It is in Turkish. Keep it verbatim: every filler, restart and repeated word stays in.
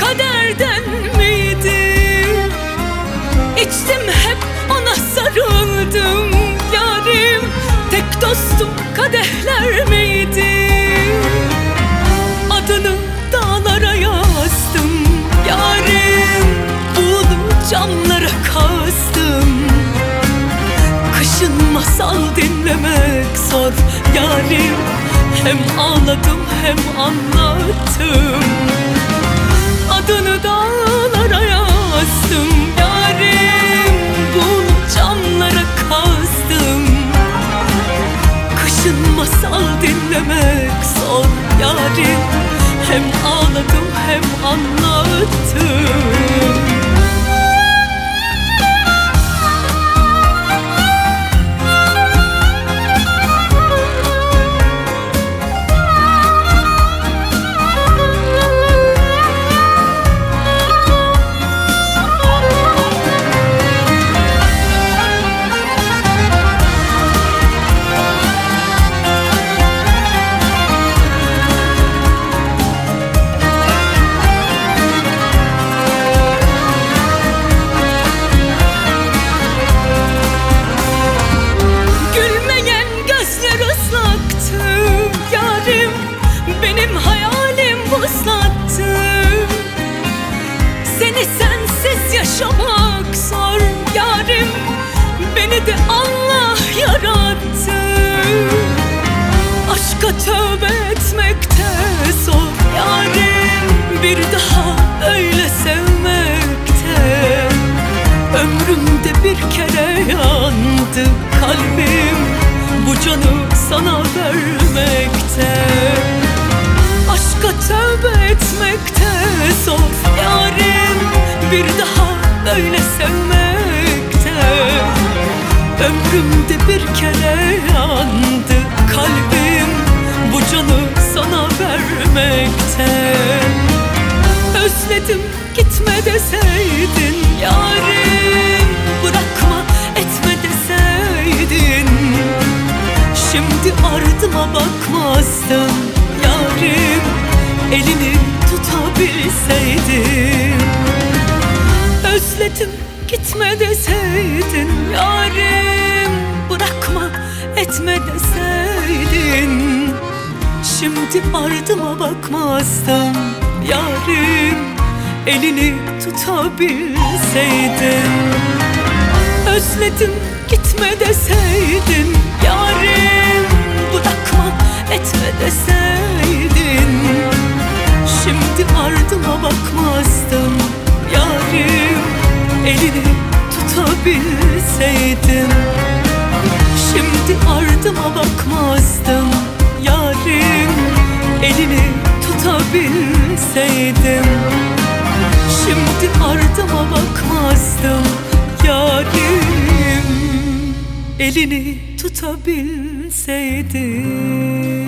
kaderden miydi? İçtim hep ona sarıldım yarim, tek dostum kadehler miydi? Adını dağlara yazdım yarim, buğulu camlara kastım. Kışın masal dinlemek zor yarim, hem ağladım hem anlattım. Adını dağlara yazdım yarim, buğulu camlara kastım. Kışın masal dinlemek zor yarim, hem ağladım hem anlattım. Benim hayalim vuslattı. Seni sensiz yaşamak zor yarim, beni de Allah yarattı. Aşka tövbe etmekte zor yarim, bir daha öyle sevmekte. Ömrümde bir kere yandı kalbim, bu canı sana vermekte. Aşka tövbe etmekte zor yarim, bir daha böyle sevmekte. Ömrümde bir kere yandı kalbim, bu canı sana vermekte. Özledim gitme deseydin yarim, bırakma etme deseydin. Şimdi ardıma bakmazdım yarim, elini tutabilseydim. Özledim gitme deseydin yarim, bırakma etme deseydin. Şimdi ardıma bakmazdım yarim, elini tutabilseydim. Özledim gitme deseydin yarim, bırakma etme deseydin. Şimdi ardıma bakmazdım yarim, elini tutabilseydim. Şimdi ardıma bakmazdım yarim, elini tutabilseydim. Şimdi ardıma bakmazdım yarim, elini tutabilseydim.